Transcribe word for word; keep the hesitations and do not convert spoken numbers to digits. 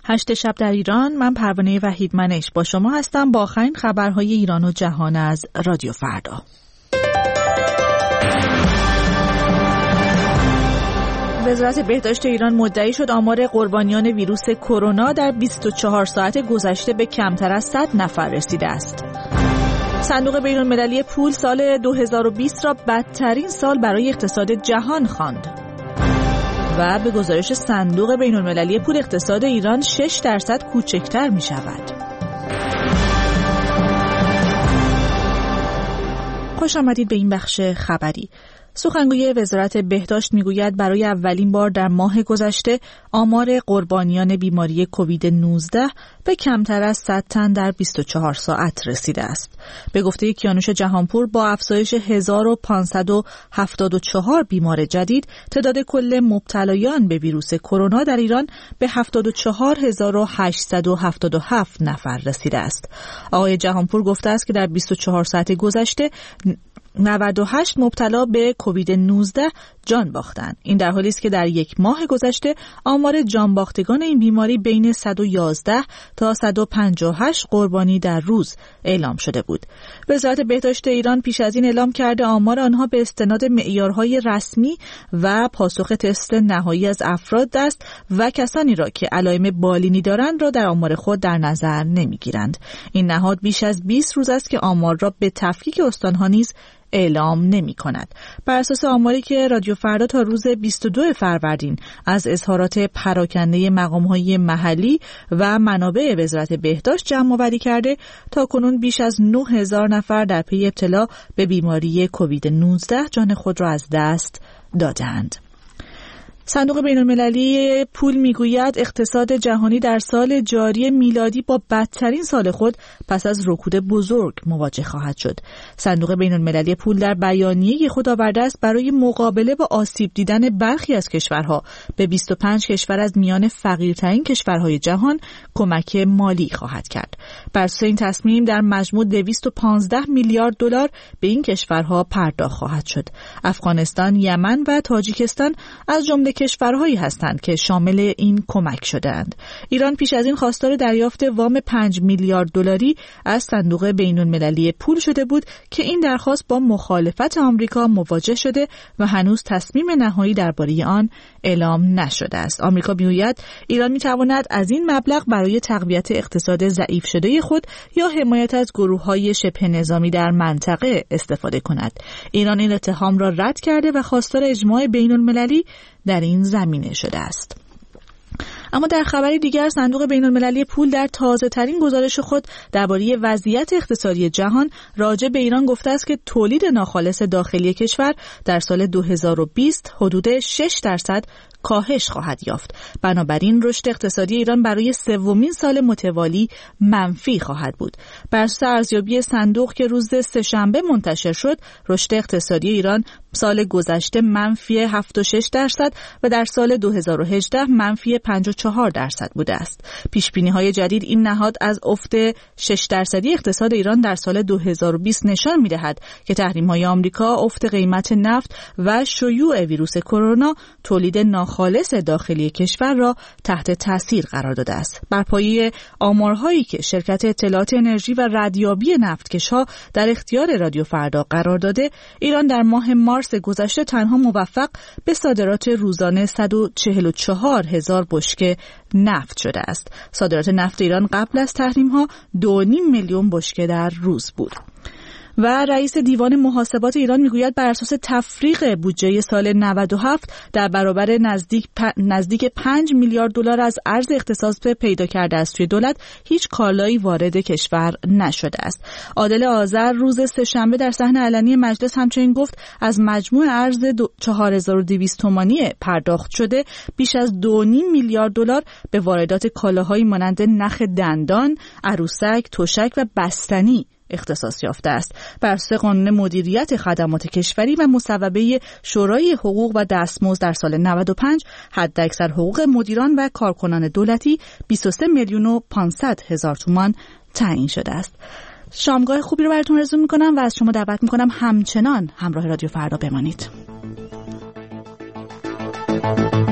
هشت شب در ایران. من پروانه وحیدمنش با شما هستم با آخرین خبرهای ایران و جهان از رادیو فردا. وزارت بهداشت ایران مدعی شد آمار قربانیان ویروس کرونا در بیست و چهار ساعت گذشته به کمتر از صد نفر رسیده است. صندوق بین‌المللی پول سال دو هزار و بیست را بدترین سال برای اقتصاد جهان خواند. و به گزارش صندوق بین‌المللی پول اقتصاد ایران شش درصد کوچکتر می شود. خوش آمدید به این بخش خبری. سخنگوی وزارت بهداشت میگوید برای اولین بار در ماه گذشته آمار قربانیان بیماری کووید نوزده به کمتر از صد تن در بیست و چهار ساعت رسیده است. به گفته کیانوش جهانپور با افزایش هزار و پانصد و هفتاد و چهار بیمار جدید تعداد کل مبتلایان به ویروس کرونا در ایران به هفتاد و چهار هزار و هشتصد و هفتاد و هفت نفر رسیده است. آقای جهانپور گفته است که در بیست و چهار ساعت گذشته نود و هشت مبتلا به کووید نوزده جان باختند. این در حالی است که در یک ماه گذشته آمار جان باختگان این بیماری بین صد و یازده تا صد و پنجاه و هشت قربانی در روز اعلام شده بود. وزارت بهداشت ایران پیش از این اعلام کرده آمار آنها به استناد معیارهای رسمی و پاسخ تست نهایی از افراد است و کسانی را که علائم بالینی دارند را در آمار خود در نظر نمیگیرند. این نهاد بیش از بیست روز است که آمار را به تفکیک استانها نیز اعلام نمی کند. بر اساس آماری که رادیو فردا تا روز بیست و دوم فروردین از اظهارات پراکنده مقام‌های محلی و منابع وزارت بهداشت جمع آوری کرده، تا کنون بیش از نه هزار نفر در پی ابتلا به بیماری کووید نوزده جان خود را از دست دادند. صندوق بین‌المللی پول میگوید اقتصاد جهانی در سال جاری میلادی با بدترین سال خود پس از رکود بزرگ مواجه خواهد شد. صندوق بین‌المللی پول در بیانیه خود آورده است برای مقابله با آسیب دیدن برخی از کشورها به بیست و پنج کشور از میان فقیرترین کشورهای جهان کمک مالی خواهد کرد. بر اساس این تصمیم در مجموع دویست و پانزده میلیارد دلار به این کشورها پرداخت خواهد شد. افغانستان، یمن و تاجیکستان از جمله کشورهایی هستند که شامل این کمک شده‌اند. ایران پیش از این خواستار دریافت وام پنج میلیارد دلاری از صندوق بین‌المللی پول شده بود که این درخواست با مخالفت آمریکا مواجه شده و هنوز تصمیم نهایی درباره آن اعلام نشده است. آمریکا میگوید ایران میتواند از این مبلغ برای تقویت اقتصاد ضعیف شده خود یا حمایت از گروه‌های شبه نظامی در منطقه استفاده کند. ایران این اتهام را رد کرده و خواستار اجماع بین‌المللی در این زمینه شده است. اما در خبری دیگر صندوق بین‌المللی پول در تازه‌ترین گزارش خود درباره وضعیت اقتصادی جهان راجع به ایران گفته است که تولید ناخالص داخلی کشور در سال دو هزار و بیست حدود شش درصد کاهش خواهد یافت. بنابراین رشد اقتصادی ایران برای سومین سال متوالی منفی خواهد بود. بر اساس ارزیابی صندوق که روز سه‌شنبه منتشر شد، رشد اقتصادی ایران سال گذشته منفی هفتاد و شش درصد و در سال دو هزار و هجده منفی پنجاه و چهار درصد بوده است. پیش‌بینی‌های جدید این نهاد از افت شش درصدی اقتصاد ایران در سال دو هزار و بیست نشان می‌دهد که تحریم‌های آمریکا، افت قیمت نفت و شیوع ویروس کرونا تولید ناخالص داخلی کشور را تحت تاثیر قرار داده است. بر پایه آمارهایی که شرکت اطلاعات انرژی و ردیابی نفتکش‌ها در اختیار رادیو فردا قرار داده، ایران در ماه مارس گذشته تنها موفق به صادرات روزانه صد و چهل و چهار هزار بشکه نفت شده است. صادرات نفت ایران قبل از تحریم‌ها دو و نیم میلیون بشکه در روز بود. و رئیس دیوان محاسبات ایران میگوید بر اساس تفریق بودجه سال نود و هفت در برابر نزدیک پ... نزدیک پنج میلیارد دلار از ارز اختصاص پیدا کرده است توی دولت، هیچ کالایی وارد کشور نشده است. عادل آذر روز سه‌شنبه در صحن علنی مجلس همچنین گفت از مجموع ارز چهار هزار و دویست تومانی پرداخت شده بیش از دو و نیم میلیارد دلار به واردات کالاهایی مانند نخ دندان، عروسک، تشک و بستنی اختصاص یافته است. بر اساس قانون مدیریت خدمات کشوری و مصوبه شورای حقوق و دستمزد در سال نود و پنج، حداکثر حقوق مدیران و کارکنان دولتی بیست و سه میلیون و پانصد هزار تومان تعیین شده است. شامگاه خوبی رو براتون آرزو می‌کنم و از شما دعوت می‌کنم همچنان همراه رادیو فردا بمانید.